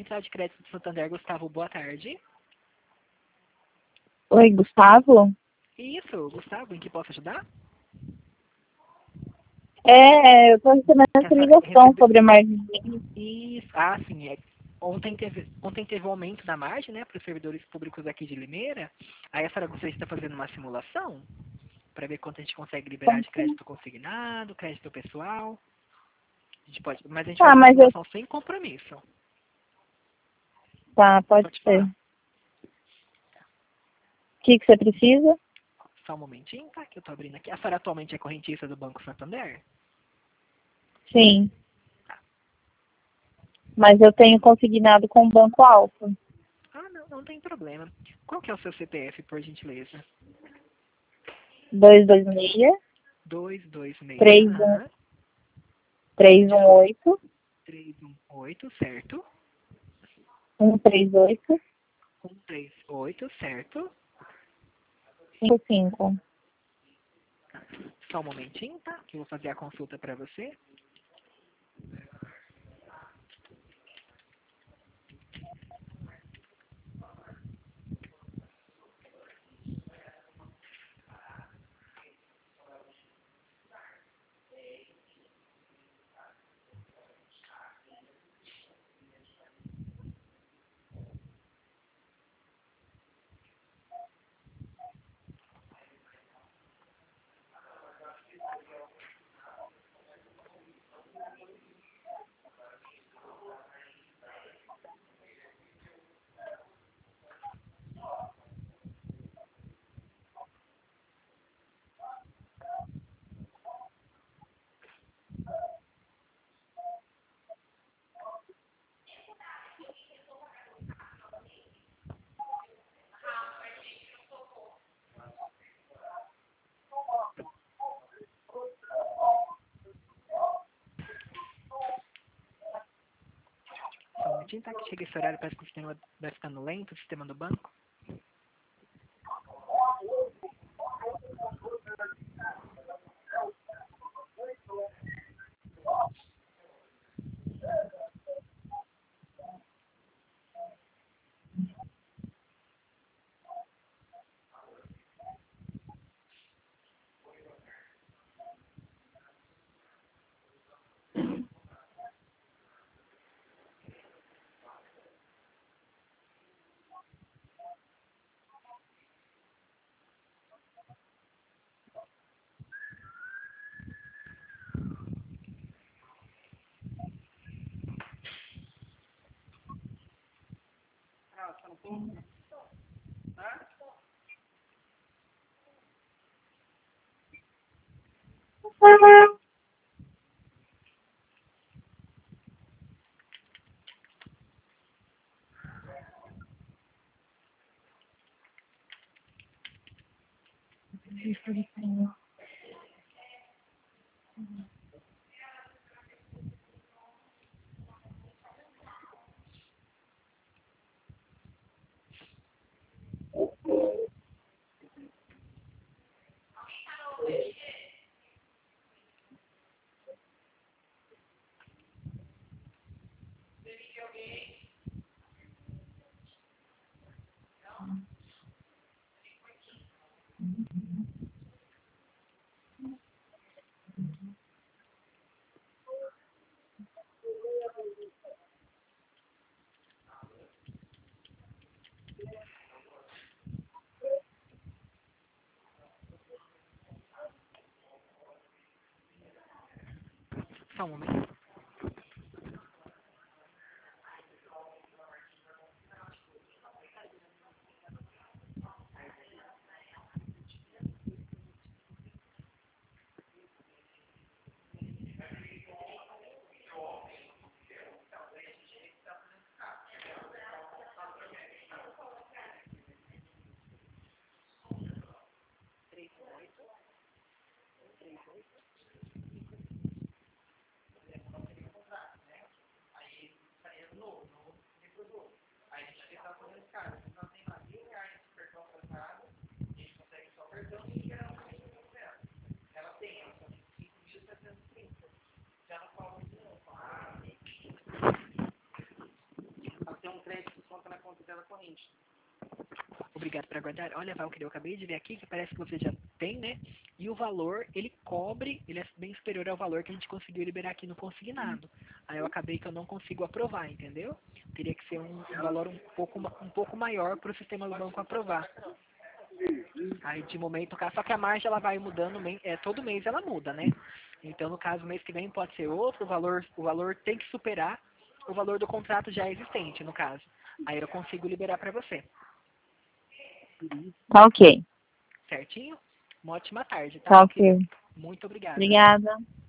Central de Crédito do Santander, Gustavo, boa tarde. Oi, Gustavo? Isso, Gustavo, em que posso ajudar? Eu tô recebendo Que a essa senhora ligação recebeu... sobre a margem. Isso, sim, ontem teve o aumento da margem, né, para os servidores públicos aqui de Limeira. Aí a senhora gostaria de estar fazendo uma simulação para ver quanto a gente consegue liberar de crédito consignado, crédito pessoal. Mas a gente faz uma Mas eu... simulação sem compromisso. Tá, pode Pode ser. falar. O que você precisa? Só um momentinho, tá? Que eu tô abrindo aqui. A senhora atualmente é correntista do Banco Santander? Sim. Mas eu tenho consignado com o Banco Alfa. Não tem problema. Qual que é o seu CPF, por gentileza? 226 226, 31 desculpa, 318 318, certo? 138 138, certo? 55. Só um momentinho, tá? Que eu vou fazer a consulta para você. Só um momentinho, tá? Que chega esse horário, parece que o sistema vai ficando lento, o sistema do banco. Só um momento. Obrigado por aguardar. Olha, Valkyrie, eu acabei de ver aqui que parece que você já tem, né? E o valor, ele é bem superior ao valor que a gente conseguiu liberar aqui no consignado. Aí eu acabei que eu não consigo aprovar, entendeu? Teria que ser um valor um pouco maior para o sistema do banco aprovar. Aí de momento, só que a margem ela vai mudando, todo mês ela muda, né? Então no caso, mês que vem pode ser outro, o valor tem que superar o valor do contrato já existente, no caso. Aí eu consigo liberar para você. Tá ok. Certinho? Uma ótima tarde, tá? Tá ok. Muito obrigada. Obrigada.